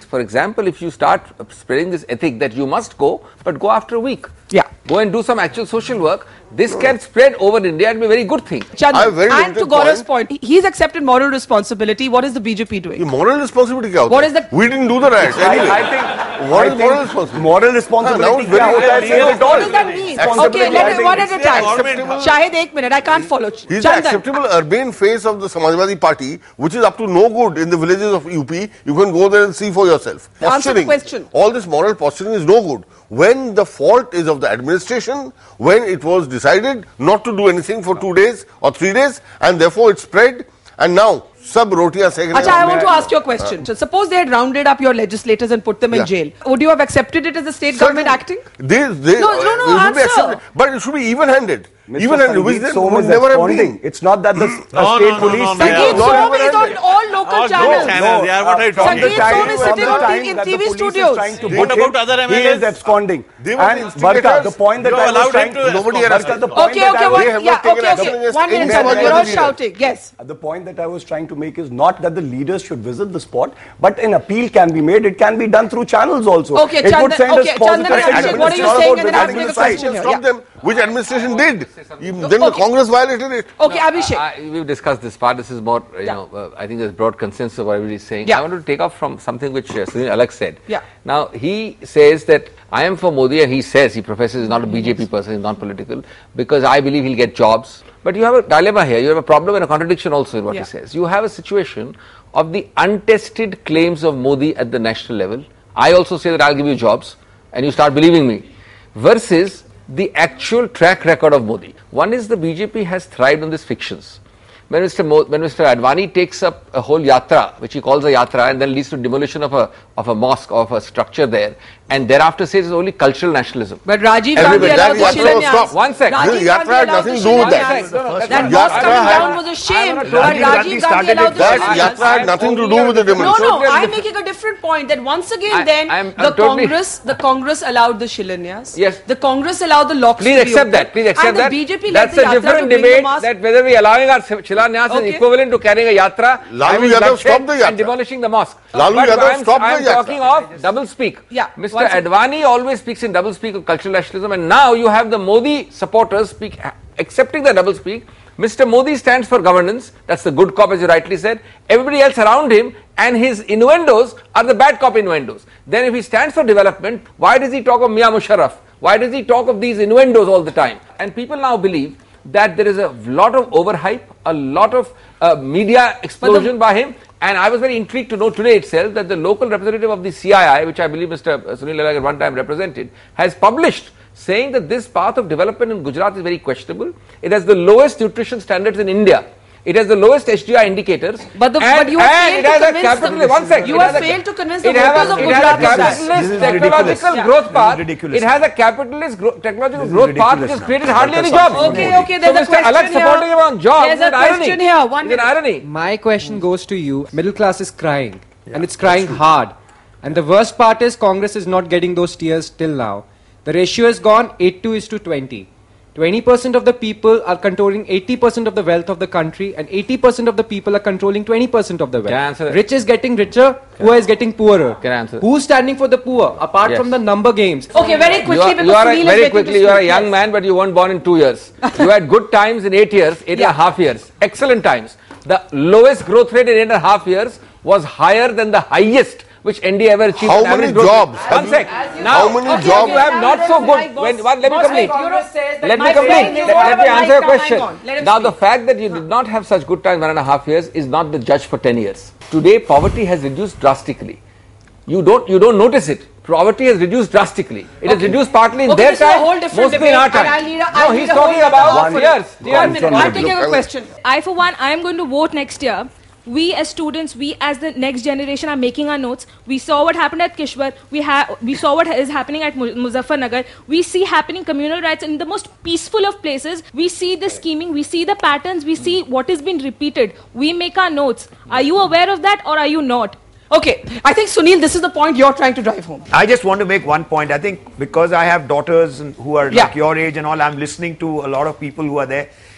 For example, if you start spreading this ethic that you must go, but go after a week. Yeah. Go and do some actual social work. This can spread over India and be a very good thing. Chandan, and to Gaurav's point, he's accepted moral responsibility. What is the B J P doing? The moral responsibility kya hota What hai? is the? We didn't do the riots anyway. I think What I is think moral responsibility? Moral responsibility. Ah, now it's very kya hota hai, clear. say it all. What does that mean? Okay, let it one at a time. Shahid, ek minute. I can't follow. He's the Chandan. acceptable urbane face of the Samajwadi Party, which is up to no good in the villages of U P. You can go there and see for yourself. Answer the question. All this moral posturing is no good. When the fault is of the administration, when it was decided not to do anything for two days or three days, and therefore it spread, and now sab rotiyan sek rahe Acha, hain. I want to ask you a question. So suppose they had rounded up your legislators and put them in Yeah. jail. Would you have accepted it as the state government acting? They, they, No, no, no, it should be answer. accepted, but it should be even-handed. Mister Even-handed, which Sangeet then Som would is never have absconding. been. It's not that the No, uh, state no, no, police. no, no, Sangeet no, Som no, is no, on all local All channels. good channels, they are what are you talking Sangeet about? Som is From sitting the on time the, in that T the V police is studios. trying to What book about him, other M L He As? is absconding. They were And the instigators. Barka, the point that You I was allowed trying him to Nobody abscond. arrested. Barka, the point Okay, that okay, I was- one, have yeah, not taken okay, action okay. against One minute, any Chandan. Samajwadi You're all leader. shouting. Yes. The point that I was trying to make is not that the leaders should visit the spot, but an appeal can be made. It can be done through channels also. Okay, it would Chandan- send okay, a positive Chandan, signal. Abhishek, what are you It's not saying? about And then the ask me the administration. question here. Stop Yeah. them, which administration did. Even Then the Okay. Congress violated it. Okay, Abhishek. I, we've discussed this part. This is more, you Yeah. know, uh, I think there's broad consensus of what everybody is saying. Yeah. I want to take off from something which uh, Sunil Alak said. Yeah. Now, he says that I am for Modi, and he says, he professes he's not a B J P person, he's not political, because I believe he'll get jobs. But you have a dilemma here. You have a problem and a contradiction also in what Yeah. he says. You have a situation of the untested claims of Modi at the national level. I also say that I'll give you jobs, and you start believing me, versus the actual track record of Modi. One is the B J P has thrived on these fictions. When Mister Mo, when Mister Advani takes up a whole yatra, which he calls a yatra, and then leads to demolition of a of a mosque or of a structure there, and thereafter says it's only cultural nationalism. But Rajiv Everybody- Gandhi allowed the that yatra was Shilanyas. stopped. One sec. Rajiv This Gandhi yatra had allowed nothing the to do with that. Shilanyas. No, no, That Yatra mosque coming had- down was a shame. Rajiv But Gandhi Rajiv Gandhi started allowed it. the That Shilanyas. yatra had nothing to do with the No, demolition. no, Totally I'm making a different point that once again I- then I'm- the I'm totally- Congress, the Congress allowed the Shilanyas. Yes. The Congress allowed the locks Please to be accept open. that. Please accept and that. the B J P That's led a the yatra different to bring debate. the mosque. That whether we allowing our Shilanyas Okay. is equivalent to carrying a yatra, Lalu having Yadav bloodshed stopped the yatra. and demolishing the mosque. Lalu But Yadav I'm, stopped the I'm yatra. talking of double speak. Yeah, Mister one second. Advani always speaks in double speak of cultural nationalism, and now you have the Modi supporters speak accepting the double speak. Mister Modi stands for governance. That's the good cop, as you rightly said. Everybody else around him and his innuendos are the bad cop innuendos. Then if he stands for development, why does he talk of Mia Musharraf? Why does he talk of these innuendos all the time? And people now believe that there is a lot of overhype, a lot of uh, media explosion by him. And I was very intrigued to know today itself that the local representative of the C I I, which I believe Mister Sunil Alak at one time represented, has published saying that this path of development in Gujarat is very questionable. It has the lowest nutrition standards in India. It has the lowest H D I indicators. But, the, and, but you have and failed it has to a convince capitalist, the, one second. You It have has a- failed to convince the it has voters a, of it Gujarat has a of that. capitalist This is technological ridiculous. growth path. ridiculous. It has a capitalist gro- technological This is growth path which ridiculous has now. created hardly any That's jobs. not Okay, Modi. okay, there's so a Mister question Alak supporting him here. on jobs. There's is a an irony. question here. One It's an minute. irony. My question goes to you. Middle class is crying, and it's crying hard. And the worst part is Congress is not getting those tears till now. The ratio has gone eighty-two is to twenty. twenty percent of the people are controlling eighty percent of the wealth of the country, and eighty percent of the people are controlling twenty percent of the wealth. Can I answer that? Rich is getting richer, poor is getting poorer. Can I answer? Who's standing for the poor, apart Yes. from the number games? Okay, very You quickly are, because you are a, Sunil is very waiting quickly, to you are a speak. young Yes. man, but you weren't born in two years. You had good times in eight years, eight Yeah. and a half years. Excellent times. The lowest growth rate in eight and a half years was higher than the highest which N D A ever achieved. How in many average growth jobs rate. have One you- sec. As you- Now, How many okay, jobs- you have not so good. When, one, let me complete. Let me complete. Let, let me answer your question. Now, the fact that you did not have such good times one and a half years is not the judge for ten years. Today, poverty has reduced drastically. You don't, you don't notice it. Poverty has reduced drastically. It has reduced partly in Okay, their this is a time, whole different mostly in our debate, and time. I'll need a- I'll no, need he's a whole talking other about hour for it. years. One years. minute, I'm taking a question. I, for one, I am going to vote next year. We as students, we as the next generation are making our notes. We saw what happened at Kishwar. We ha- we saw what is happening at Mu- Muzaffarnagar. We see happening communal rights in the most peaceful of places. We see the scheming. We see the patterns. We see what is being repeated. We make our notes. Are you aware of that or are you not? Okay, I think Sunil, this is the point you're trying to drive home. I just want to make one point. I think because I have daughters and who are Yeah. like your age and all, I'm listening to a lot of people who are there.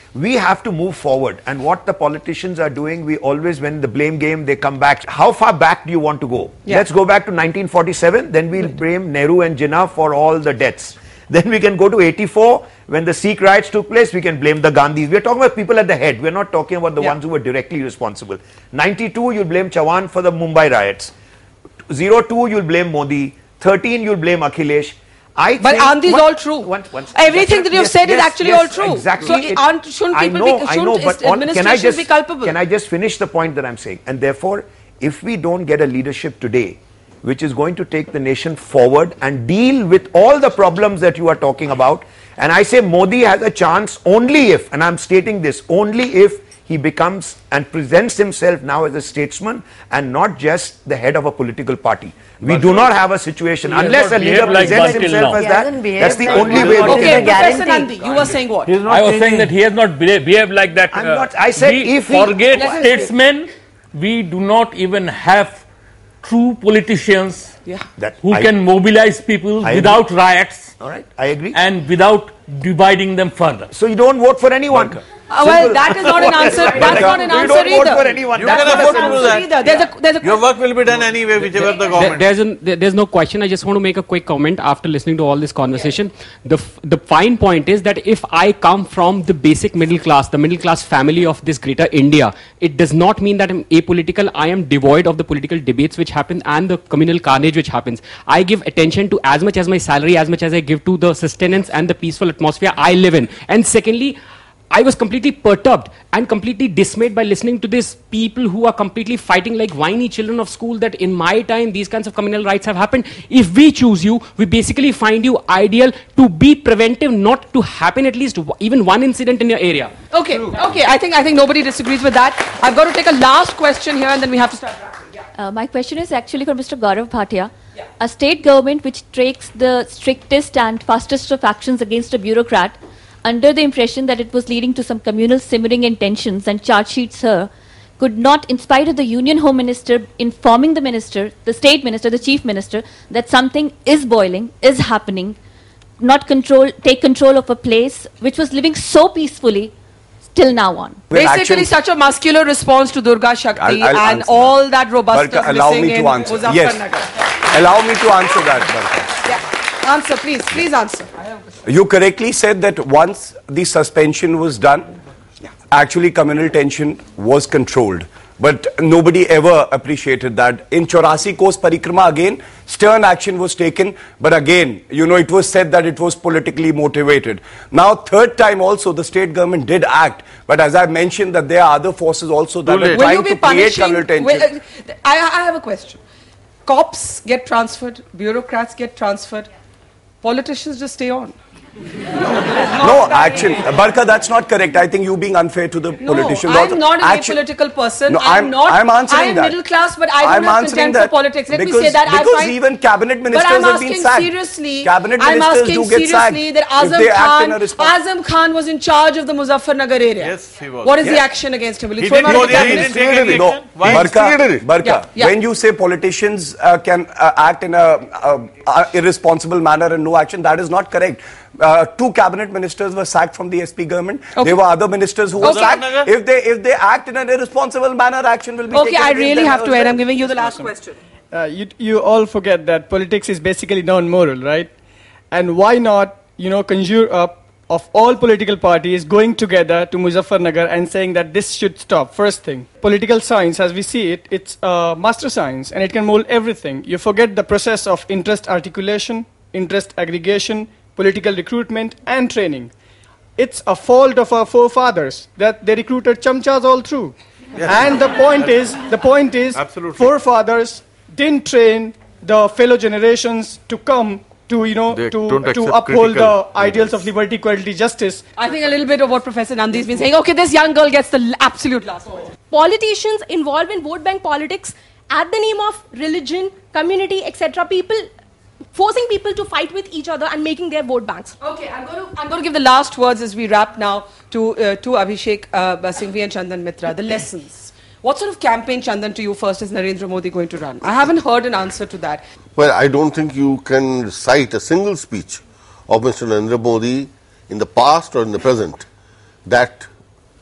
We have to move forward. And what the politicians are doing, we always, when the blame game, they come back. How far back do you want to go? Yeah. Let's go back to nineteen forty-seven. Then we'll blame Nehru and Jinnah for all the deaths. Then we can go to eighty-four. When the Sikh riots took place, we can blame the Gandhis. We're talking about people at the head. We're not talking about the Yeah. ones who were directly responsible. ninety-two, you'll blame Chavan for the Mumbai riots. zero two, you'll blame Modi. thirteen, you'll blame Akhilesh. I But think aren't these one- all true? one- one- Everything that you've yes, said is yes, actually yes, all true. Exactly. So It- aren't, shouldn't I people know, be, I shouldn't know, but on- can I administrations just be culpable? can I just finish the point that I'm saying? And therefore, if we don't get a leadership today, which is going to take the nation forward and deal with all the problems that you are talking about, and I say Modi has a chance only if, and I'm stating this, only if he becomes and presents himself now as a statesman and not just the head of a political party. We But do not have a situation he has unless not a leader behaved like presents that till himself now. as He that. hasn't behaved That's the like only that. way. What we is Okay, the Professor guarantee? Nandi, you were saying what? He's not I was changing saying that he has not behaved, behaved like that. I'm not- I said we if we- forget Let him statesmen, we do not even have true politicians Yeah. That who I- can mobilize people I without riots All right, I agree. and without dividing them further. So you don't vote for anyone. Uh, well, that is not an answer. That's not an You answer don't vote either. for anyone. You That's can not afford an to do answer that. either. There's a, there's a Your work will be done anyway, whichever the There- government. There's, an, there- there's no question. I just want to make a quick comment after listening to all this conversation. The, f- the fine point is that if I come from the basic middle class, the middle class family of this greater India, it does not mean that I'm apolitical. I am devoid of the political debates which happen and the communal carnage which happens. I give attention to as much as my salary, as much as I give to the sustenance and the peaceful atmosphere I live in. And secondly, I was completely perturbed and completely dismayed by listening to these people who are completely fighting like whiny children of school that in my time these kinds of communal rights have happened. If we choose you, we basically find you ideal to be preventive, not to happen at least w- even one incident in your area. Okay, okay. I think I think nobody disagrees with that. I've got to take a last question here, and then we have to start wrapping. Yeah. Uh, my question is actually for Mister Gaurav Bhatia. Yeah. A state government which takes the strictest and fastest of actions against a bureaucrat under the impression that it was leading to some communal simmering and tensions and charge sheets her, could not, in spite of the Union Home Minister informing the minister, the state minister, the chief minister, that something is boiling, is happening, not control, take control of a place which was living so peacefully till now on. Well, Basically, action- such a muscular response to Durga Shakti I'll- I'll and answer all that robustness Barka, allow missing me to in answer. Muzaffarnagar. Yes. Allow me to answer that, Barka. Yeah. Answer, please. Please answer. You correctly said that once the suspension was done, actually communal tension was controlled. But nobody ever appreciated that. In Chaurasi Coast Parikrama again, stern action was taken. But again, you know, it was said that it was politically motivated. Now, third time also, the state government did act. But as I mentioned, that there are other forces also that are Will you trying be to create punishing? communal tension. Will, uh, I, I have a question. Cops get transferred, bureaucrats get transferred, politicians just stay on. No, action. Barka, that's not correct. I think you being unfair to the No, politicians. I'm also. not an Action- apolitical person. No, I'm, I'm- not. I'm answering I am that. middle class, but I don't I'm have answering contempt for that politics. Let me because- say that. because I find, even cabinet ministers but I'm have been asking sacked. seriously. Cabinet I'm ministers asking do get sacked seriously that if Azam they act in Khan, a respons- Azam Khan was in charge of the Muzaffarnagar area. Yes, he was. What is the Yes. action against him? Will he He throw him didn't out go of the there, he cabinet? didn't take any No, action. Why? Barka, Barka, Yeah, yeah. when you say politicians uh, can uh, act in a, a, a irresponsible manner and no action, that is not correct. Uh, two cabinet ministers were sacked from the S P government. Okay. There were other ministers who were Okay. sacked. If they if they act in an irresponsible manner, action will be Okay, taken. I against really them have as to end. well. I'm giving you the last question. Uh, you, you all forget that politics is basically non-moral, right? And why not, you know, conjure up of all political parties going together to Muzaffarnagar and saying that this should stop? First thing, political science, as we see it, it's a master science and it can mold everything. You forget the process of interest articulation, interest aggregation, political recruitment and training. It's a fault of our forefathers that they recruited chamchas all through. Yes. And the point is, the point is, Absolutely. forefathers didn't train the fellow generations to come to, you know, They to, don't to accept uphold the critical ideals of liberty, equality, justice. I think a little bit of what Professor Nandi has been saying. Okay, this young girl gets the l- absolute last word. Politicians involved in vote bank politics at the name of religion, community, et cetera. People forcing people to fight with each other and making their vote banks. Okay, I'm going to I'm going to give the last words as we wrap now to uh, to Abhishek uh, Singhvi and Chandan Mitra. The lessons. What sort of campaign, Chandan, to you first is Narendra Modi going to run? I haven't heard an answer to that. Well, I don't think you can cite a single speech of Mister Narendra Modi in the past or in the present that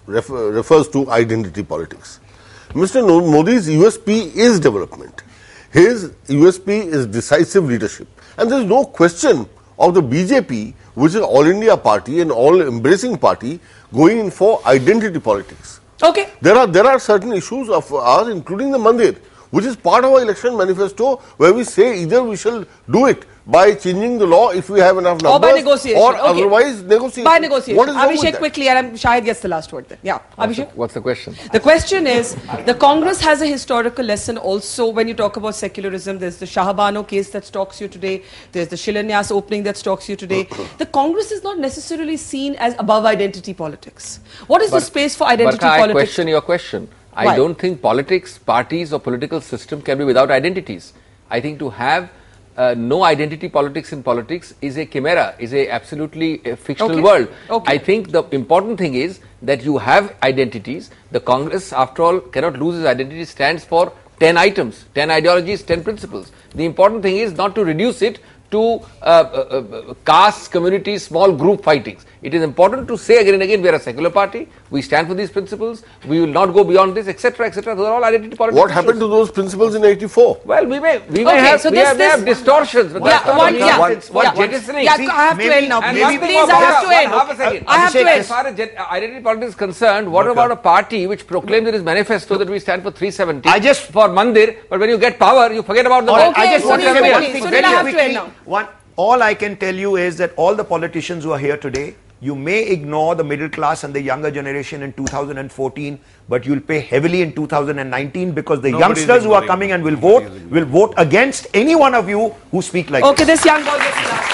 refer, refers to identity politics. Mister Modi's U S P is development. His U S P is decisive leadership. And there is no question of the B J P, which is All India party and all-embracing party, going in for identity politics. Okay. There are, there are certain issues of ours, including the Mandir, which is part of our election manifesto, where we say either we shall do it by changing the law if we have enough numbers, or by negotiation, or okay. otherwise negotiation. By negotiation. What is wrong with Abhishek, that? quickly, and I'm, Shahid gets the last word then. Yeah, What's Abhishek. The, what's the question? The question is, the Congress has a historical lesson also when you talk about secularism. There's the Shahabano case that stalks you today. There's the Shilanyas opening that stalks you today. The Congress is not necessarily seen as above identity politics. What is but, the space for identity but politics? I question your question. I Why? don't think politics, parties or political system can be without identities. I think to have uh, no identity politics in politics is a chimera, is a absolutely uh, fictional Okay. world. Okay. I think the important thing is that you have identities. The Congress, after all, cannot lose its identity, stands for ten items, ten ideologies, ten principles. The important thing is not to reduce it to uh, uh, uh, castes, communities, small group fightings. It is important to say again and again, we are a secular party, we stand for these principles, we will not go beyond this, et cetera, et cetera. Those are all identity politics. What happened to those principles in eighty-four? Well, we may, we may Okay, have, so we this- have, may this- have distortions. But Yeah, that's not one- what- yeah, what- what yeah. jettisoning. Yeah, See, I have to maybe- end now. and Please, one thing please, about- I have to one- end. half a second. I have to Abhishek, end. As far as jet- identity politics is concerned, what about a party which proclaims in its manifesto that we stand for three seventy I just- for Mandir, but when you get power, you forget about the All right, Mandir. I just want to What's say the one real- thing Sunil, very I have to quickly. end now. One, all I can tell you is that all the politicians who are here today, you may ignore the middle class and the younger generation in two thousand fourteen, but you'll pay heavily in two thousand nineteen because the Nobody is youngsters who are ignoring. coming and will vote will vote against any one of you who speak like Okay, this. this young boy gets the last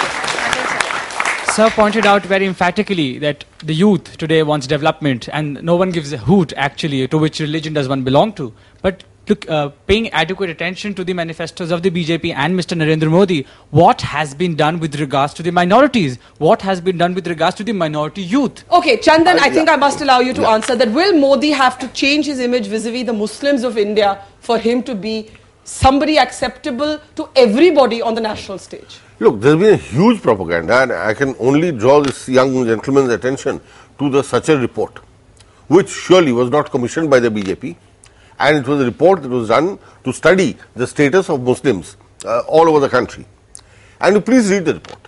word. Sir pointed out very emphatically that the youth today wants development and no one gives a hoot actually to which religion does one belong to. But look, uh, paying adequate attention to the manifestos of the B J P and Mister Narendra Modi, what has been done with regards to the minorities? What has been done with regards to the minority youth? Okay, Chandan, I think I must allow you to answer that. Will Modi have to change his image vis-a-vis the Muslims of India for him to be somebody acceptable to everybody on the national stage? Look, there's been a huge propaganda, and I can only draw this young gentleman's attention to the Sachar report, which surely was not commissioned by the B J P, and it was a report that was done to study the status of Muslims uh, all over the country. And you please read the report.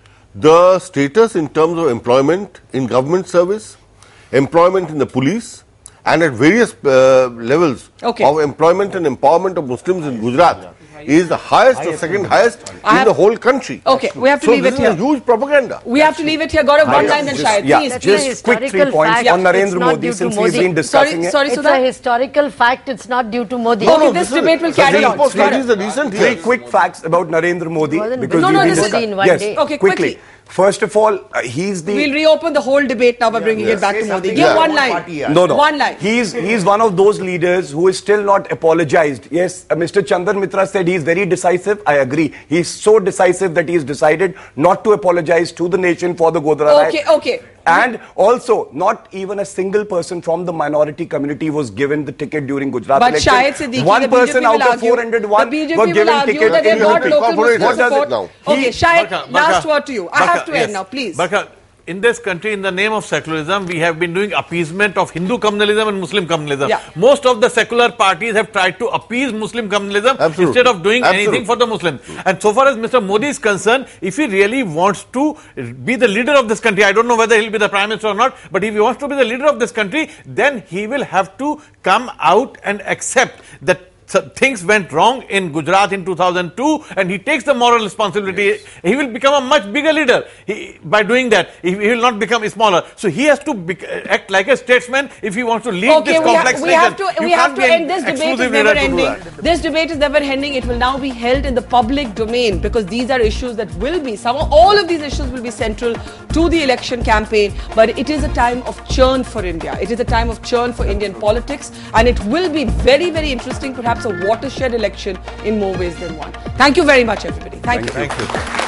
The status in terms of employment in government service, employment in the police, and at various uh, levels Okay. of employment and empowerment of Muslims in Gujarat is the highest or second highest I in have- the whole country. Okay, we have to so leave this it is here. a huge propaganda. We have to leave it here. Gaurav, one line then Shahid, Yeah, please. That's please. a just quick three historical points fact. on It's Narendra not Modi due to since Modi. we've been discussing Sorry, it. sorry, It's Sudha. a historical fact. It's not due to Modi. Okay, no, this this is- debate will so carry the on. report Got studies it. the recent Three years. quick facts about Narendra Modi Wasn't because No, we've no, been this is- discussing- in one yes, day. Okay, quickly. quickly. First of all, uh, he's the We'll reopen the whole debate now by bringing it back Say to Modi. something Give about one one line. party, yeah. No, no. One line. He's he's one of those leaders who is still not apologized. Yes, uh, Mister Chandan Mitra said he's very decisive. I agree. He's so decisive that he's decided not to apologize to the nation for the Godhra riot. Okay, okay. And also, not even a single person from the minority community was given the ticket during Gujarat But election. Shahid Siddiqui, One the B J P person will out of argue- four hundred one the B J P were will given argue ticket that they've in got U P. local Muslim What does it support. now? Okay, Shahid, Barka, last Barka, word to you. I Barka, have to yes. end now, please. Barka, in this country, in the name of secularism, we have been doing appeasement of Hindu communalism and Muslim communalism. Yeah. Most of the secular parties have tried to appease Muslim communalism Absolutely. instead of doing Absolutely. anything for the Muslims. And so far as Mister Modi is concerned, if he really wants to be the leader of this country, I don't know whether he'll be the prime minister or not, but if he wants to be the leader of this country, then he will have to come out and accept that so things went wrong in Gujarat in two thousand two, and he takes the moral responsibility. Yes. He will become a much bigger leader he, by doing that. He, he will not become smaller. So he has to be, act like a statesman if he wants to lead Okay, this we, ha complex we nation. have to You we have can't to be an end this debate. Is exclusive never leader to do ending. that. This debate is never ending. It will now be held in the public domain because these are issues that will be some of, all of these issues will be central to the election campaign. But it is a time of churn for India. It is a time of churn for Indian politics, and it will be very very interesting. Perhaps a watershed election in more ways than one. Thank you very much, everybody. Thank, Thank you. you. Thank you.